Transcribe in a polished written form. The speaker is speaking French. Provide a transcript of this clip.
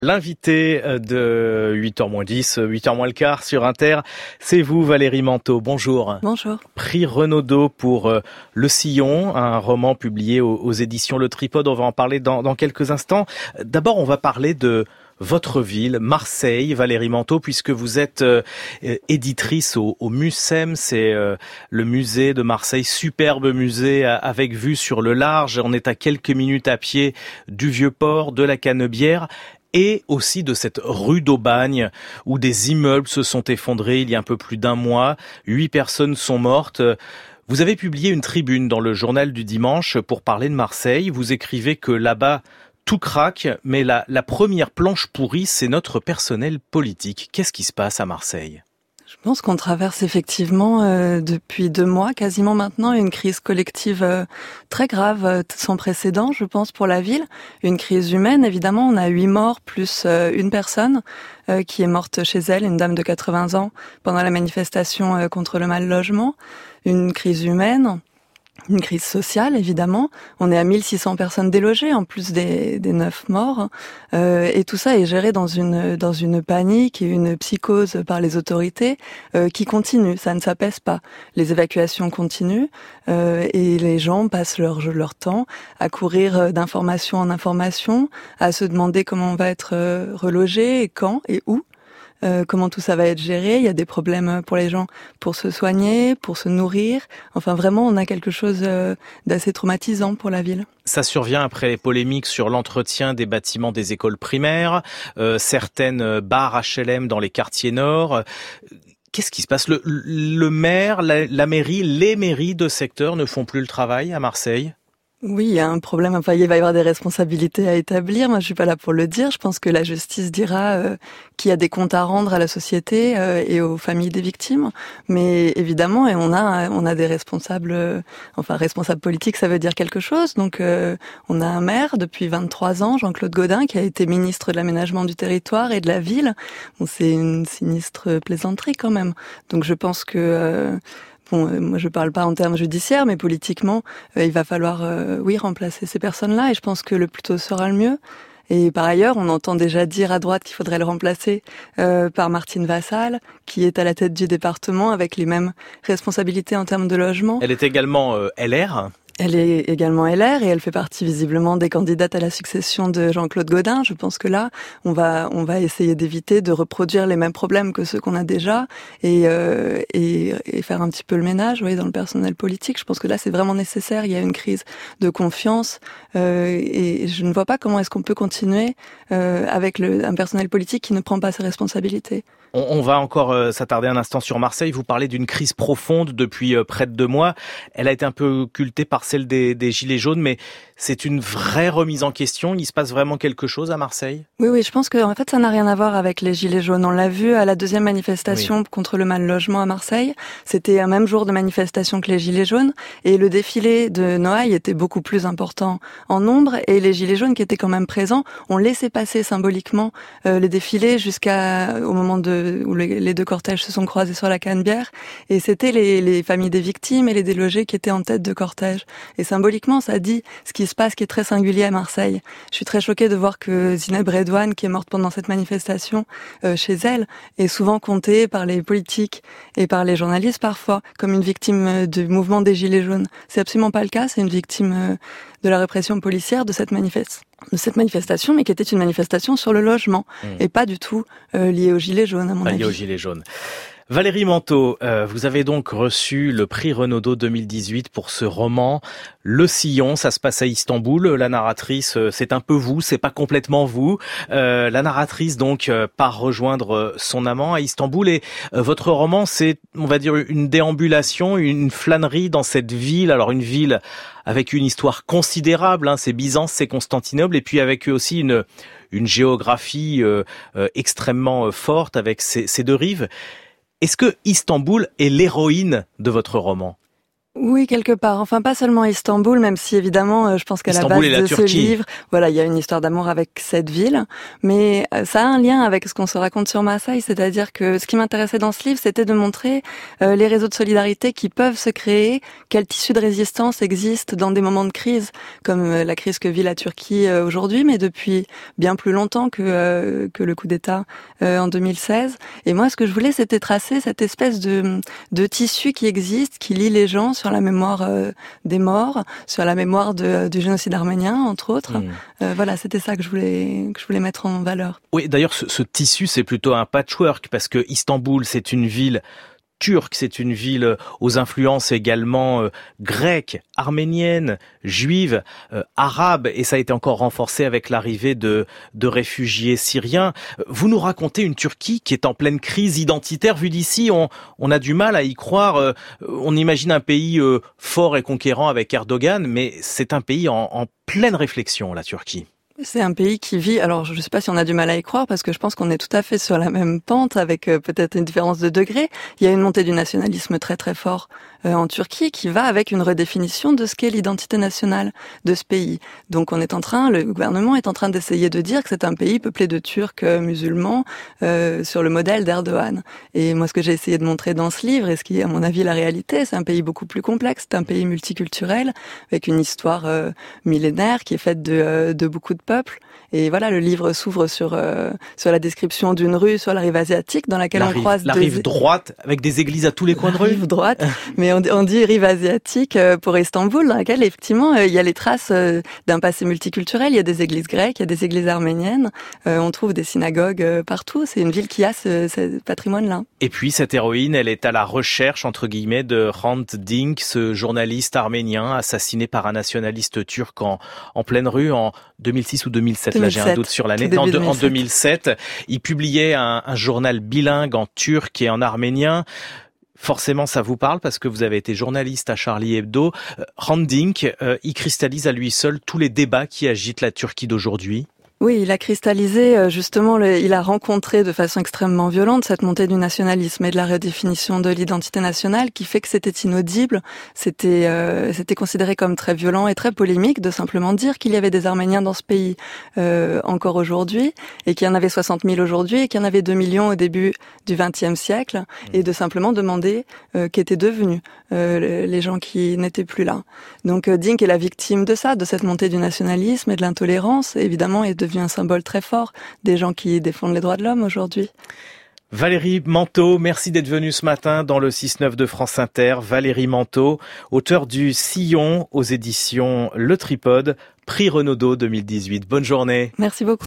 L'invité de 8h-10, 8h-15 sur Inter, c'est vous Valérie Manteau. Bonjour. Bonjour. Prix Renaudot pour Le Sillon, un roman publié aux éditions Le Tripode. On va en parler dans quelques instants. D'abord, on va parler de votre ville, Marseille, Valérie Manteau, puisque vous êtes éditrice au MUSEM, c'est le musée de Marseille, superbe musée avec vue sur le large. On est à quelques minutes à pied du Vieux-Port, de la Canebière, et aussi de cette rue d'Aubagne où des immeubles se sont effondrés il y a un peu plus d'un mois. 8 personnes sont mortes. Vous avez publié une tribune dans le journal du dimanche pour parler de Marseille. Vous écrivez que là-bas, tout craque, mais la première planche pourrie, c'est notre personnel politique. Qu'est-ce qui se passe à Marseille ? Je pense qu'on traverse effectivement depuis 2 mois, quasiment maintenant, une crise collective très grave, sans précédent, je pense, pour la ville. Une crise humaine, évidemment. On a 8 morts plus une personne qui est morte chez elle, une dame de 80 ans, pendant la manifestation contre le mal-logement. Une crise humaine. Une crise sociale, évidemment. On est à 1600 personnes délogées, en plus des 9 morts. Et tout ça est géré dans une panique et une psychose par les autorités qui continue. Ça ne s'apaise pas. Les évacuations continuent et les gens passent leur temps à courir d'information en information, à se demander comment on va être relogé, et quand et où. Comment tout ça va être géré. Il y a des problèmes pour les gens pour se soigner, pour se nourrir. Enfin, vraiment, on a quelque chose d'assez traumatisant pour la ville. Ça survient après les polémiques sur l'entretien des bâtiments des écoles primaires, certaines barres HLM dans les quartiers nord. Qu'est-ce qui se passe ? Le maire, la mairie, les mairies de secteur ne font plus le travail à Marseille ? Oui, il y a un problème. Enfin, il va y avoir des responsabilités à établir. Moi, je suis pas là pour le dire. Je pense que la justice dira qu'il y a des comptes à rendre à la société et aux familles des victimes. Mais évidemment, et on a des responsables. Enfin, responsables politiques, ça veut dire quelque chose. Donc, on a un maire depuis 23 ans, Jean-Claude Gaudin, qui a été ministre de l'aménagement du territoire et de la ville. Bon, c'est une sinistre plaisanterie quand même. Donc, je pense que moi je parle pas en termes judiciaires, mais politiquement, il va falloir, remplacer ces personnes-là, et je pense que le plus tôt sera le mieux. Et par ailleurs, on entend déjà dire à droite qu'il faudrait le remplacer par Martine Vassal, qui est à la tête du département avec les mêmes responsabilités en termes de logement. Elle est également LR. Elle est également LR et elle fait partie visiblement des candidates à la succession de Jean-Claude Gaudin. Je pense que là, on va essayer d'éviter de reproduire les mêmes problèmes que ceux qu'on a déjà et faire un petit peu le ménage, dans le personnel politique. Je pense que là, c'est vraiment nécessaire. Il y a une crise de confiance et je ne vois pas comment est-ce qu'on peut continuer avec un personnel politique qui ne prend pas ses responsabilités. On va encore s'attarder un instant sur Marseille. Vous parlez d'une crise profonde depuis près de 2 mois. Elle a été un peu occultée par celle des Gilets jaunes, mais c'est une vraie remise en question. Il se passe vraiment quelque chose à Marseille ? Oui, je pense que en fait, ça n'a rien à voir avec les Gilets jaunes. On l'a vu à la 2e manifestation contre le mal-logement à Marseille. C'était un même jour de manifestation que les Gilets jaunes. Et le défilé de Noailles était beaucoup plus important en nombre. Et les Gilets jaunes qui étaient quand même présents ont laissé passer symboliquement les défilés jusqu'au moment où les 2 cortèges se sont croisés sur la Canebière. Et c'était les familles des victimes et les délogés qui étaient en tête de cortège. Et symboliquement, ça dit ce qui se passe, qui est très singulier à Marseille. Je suis très choquée de voir que Zineb Redouane, qui est morte pendant cette manifestation chez elle, est souvent comptée par les politiques et par les journalistes parfois comme une victime du mouvement des Gilets jaunes. C'est absolument pas le cas. C'est une victime de la répression policière de cette manifestation, mais qui était une manifestation sur le logement et pas du tout liée aux Gilets jaunes, à mon avis. Pas liée aux Gilets jaunes. Valérie Manteau, vous avez donc reçu le prix Renaudot 2018 pour ce roman Le Sillon. Ça se passe à Istanbul. La narratrice, c'est un peu vous, c'est pas complètement vous. La narratrice donc part rejoindre son amant à Istanbul et votre roman, c'est, on va dire, une déambulation, une flânerie dans cette ville. Alors une ville avec une histoire considérable, c'est Byzance, c'est Constantinople, et puis avec aussi une géographie extrêmement forte avec ces 2 rives. Est-ce que Istanbul est l'héroïne de votre roman ? Oui, quelque part. Enfin, pas seulement Istanbul, même si évidemment, je pense qu'à la base de ce livre, voilà, il y a une histoire d'amour avec cette ville, mais ça a un lien avec ce qu'on se raconte sur Marseille, c'est-à-dire que ce qui m'intéressait dans ce livre, c'était de montrer les réseaux de solidarité qui peuvent se créer, quel tissu de résistance existe dans des moments de crise, comme la crise que vit la Turquie aujourd'hui, mais depuis bien plus longtemps que le coup d'État en 2016. Et moi, ce que je voulais, c'était tracer cette espèce de tissu qui existe, qui lie les gens sur la mémoire des morts, sur la mémoire du génocide arménien, entre autres. Voilà, c'était ça que je voulais mettre en valeur. Oui, d'ailleurs, ce tissu, c'est plutôt un patchwork, parce que Istanbul, c'est une ville turque, c'est une ville aux influences également grecques, arméniennes, juives, arabes, et ça a été encore renforcé avec l'arrivée de réfugiés syriens. Vous nous racontez une Turquie qui est en pleine crise identitaire. Vu d'ici, on a du mal à y croire. On imagine un pays fort et conquérant avec Erdogan, mais c'est un pays en pleine réflexion, la Turquie. C'est un pays qui vit, alors je ne sais pas si on a du mal à y croire, parce que je pense qu'on est tout à fait sur la même pente, avec peut-être une différence de degré. Il y a une montée du nationalisme très très fort en Turquie, qui va avec une redéfinition de ce qu'est l'identité nationale de ce pays. Donc le gouvernement est en train d'essayer de dire que c'est un pays peuplé de Turcs musulmans, sur le modèle d'Erdogan. Et moi, ce que j'ai essayé de montrer dans ce livre, et ce qui est à mon avis la réalité, c'est un pays beaucoup plus complexe, c'est un pays multiculturel, avec une histoire millénaire qui est faite de beaucoup de peuples. Et voilà, le livre s'ouvre sur la description d'une rue sur la rive asiatique dans laquelle on croise la rive droite avec des églises à tous les coins de rue. Rive droite, mais on dit rive asiatique pour Istanbul, dans laquelle effectivement il y a les traces d'un passé multiculturel. Il y a des églises grecques, il y a des églises arméniennes, on trouve des synagogues partout. C'est une ville qui a ce patrimoine-là. Et puis cette héroïne, elle est à la recherche entre guillemets de Hrant Dink, ce journaliste arménien assassiné par un nationaliste turc en pleine rue en 2006 ou 2007. Là, j'ai un doute sur l'année. En 2007, il publiait un journal bilingue en turc et en arménien. Forcément, ça vous parle parce que vous avez été journaliste à Charlie Hebdo. Hrant Dink, il cristallise à lui seul tous les débats qui agitent la Turquie d'aujourd'hui. Oui, il a cristallisé, justement, il a rencontré de façon extrêmement violente cette montée du nationalisme et de la redéfinition de l'identité nationale qui fait que c'était inaudible, c'était considéré comme très violent et très polémique de simplement dire qu'il y avait des Arméniens dans ce pays encore aujourd'hui et qu'il y en avait 60 000 aujourd'hui et qu'il y en avait 2 millions au début du XXe siècle et de simplement demander qu'étaient devenus les gens qui n'étaient plus là. Donc Dink est la victime de ça, de cette montée du nationalisme et de l'intolérance, évidemment, est devenu un symbole très fort des gens qui défendent les droits de l'homme aujourd'hui. Valérie Manteau, merci d'être venue ce matin dans le 6-9 de France Inter. Valérie Manteau, auteure du Sillon aux éditions Le Tripode, prix Renaudot 2018. Bonne journée. Merci beaucoup.